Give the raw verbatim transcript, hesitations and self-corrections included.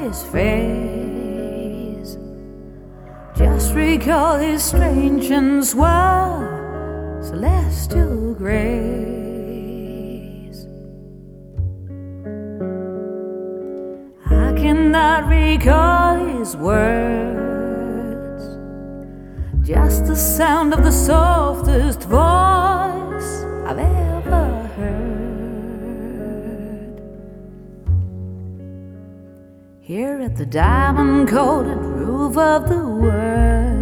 his face. Just recall his strange and suave celestial grace. I cannot recall his words, just the sound of the softest voice I've ever heard. Here at the diamond-coated roof of the world,